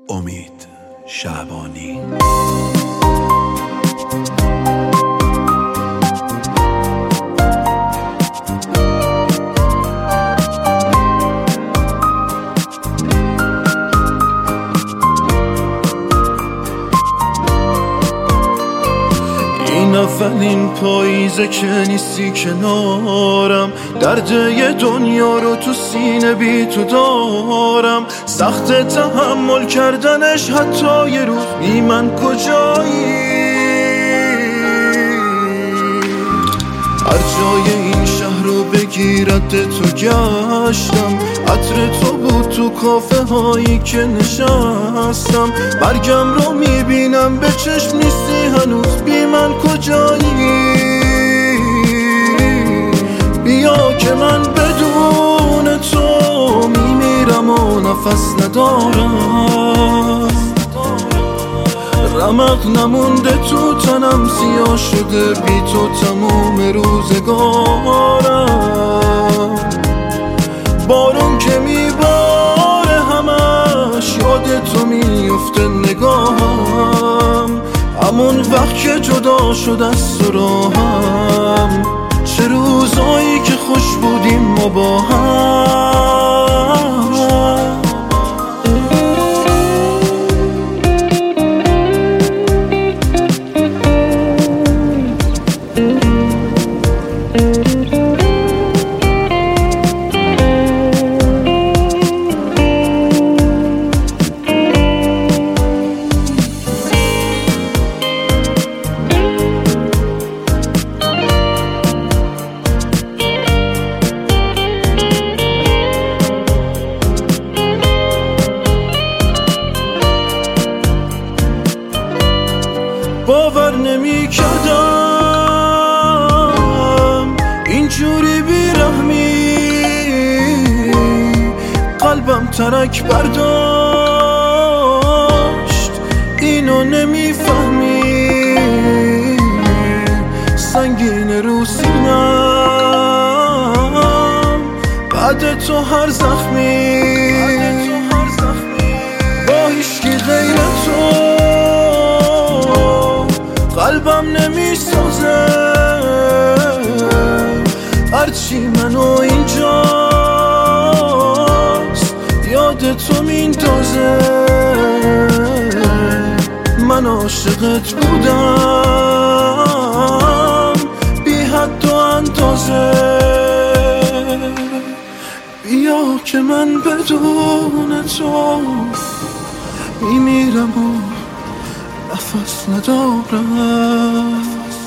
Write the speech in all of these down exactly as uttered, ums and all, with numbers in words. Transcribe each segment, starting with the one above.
امید شعبانی. اولین پاییزه که نیستی کنارم، درد یه دنیا رو تو سینه بی تو دارم. سخت تحمل کردنش حتی یه روز، بی من کجایی؟ هر جای این شهر رو بگیرد تو گشتم، عطر تو بود تو کافه هایی که نشستم. مرگم رو میبینم به چشم نیستی هنوز، بی من کجایی؟ بیا که من بدون تو میمیرم و نفس ندارم. رمق نمونده تو تنم، سیاه شده بی تو تموم روزگارم. بارون که میباره همش یاد تو میفته نگاهم، همون وقت که جدا شد از تو راهم. چه روزایی که خوش بودیم ما با هم. باور نمی کردم اینجوری بیرحمی، قلبم ترک برداشت اینو نمیفهمی. سنگین رو سینم بعد تو هر زخمی، با هیچکی غیر تو قلبم نمیسازه. هرچی منو اینجاست یاد تو میندازه. من عاشقت بودم بی حد و اندازه. بیا که من بدون تو میمیرم و نفس ندارم.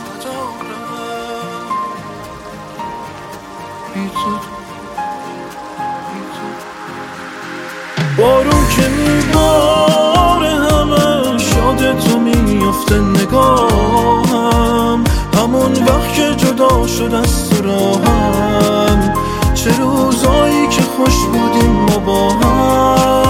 بارون که میباره همه یاد تو میفته نگاهم، همون وقت که جدا شد از تو راهم. چه روزایی که خوش بودیم ما با هم.